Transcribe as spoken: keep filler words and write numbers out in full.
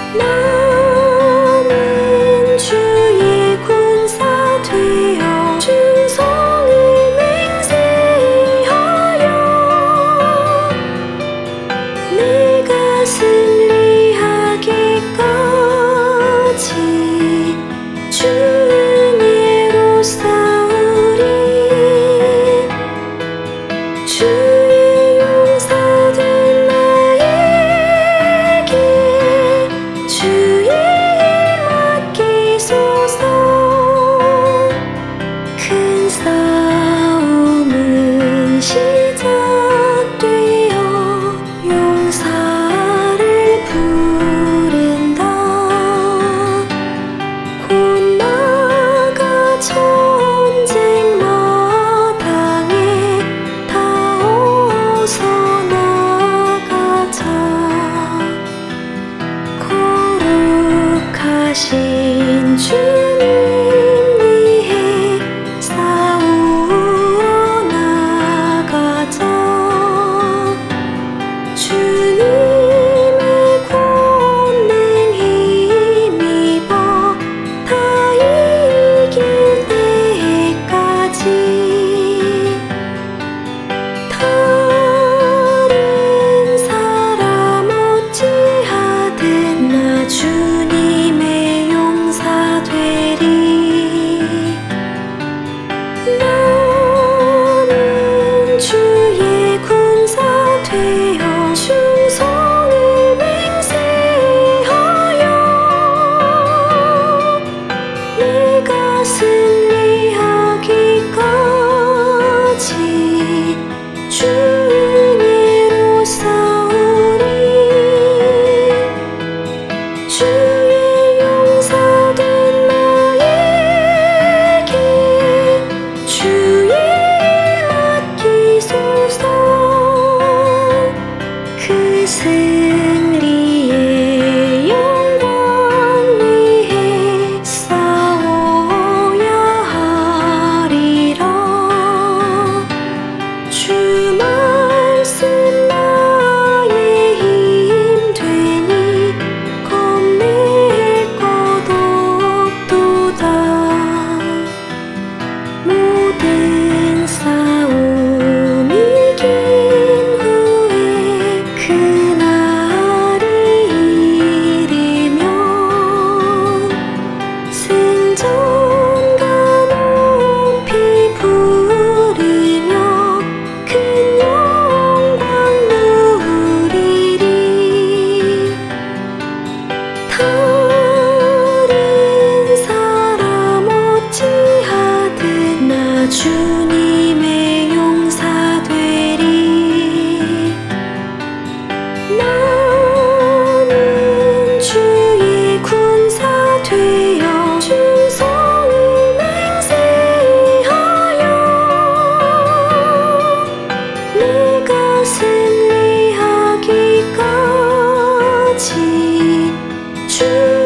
나는 주의 군사 되어 충성을 맹세하여 내가 승리하기까지 주의 은혜로 싸우리. 주의 용사된 나에게 주의 힘 맡기소서. 큰 싸움은 시작되어 용사를 부른다. 곧 나가 전쟁 마당에 다 어서 나가자. 거룩하신 주님 위해 싸우러 나가자. 주님의 권능 힘입어 다 이길 때까지. 다른 사람 어찌하든 나 주님의 용사 되리. 나는 주의 군사 되어 충성을 맹세하여 내가 승리하기까지 주의 은혜로 싸우리. 주의 용사된 나에게 주의 맡기소서. 그 승리의 영광 위해 싸워야 하리라. 주 말씀 나의 힘 되니 겁낼 것 없도다. 모든 싸움 이긴 후에 그날이 이르면 승전가 높이 부르며 큰 영광 누리리. 다른 사람 어찌하든 나 주님의 용사 되리. 나는 주의 군사 되어 충성을 맹세하여 내가 승리하기까지 주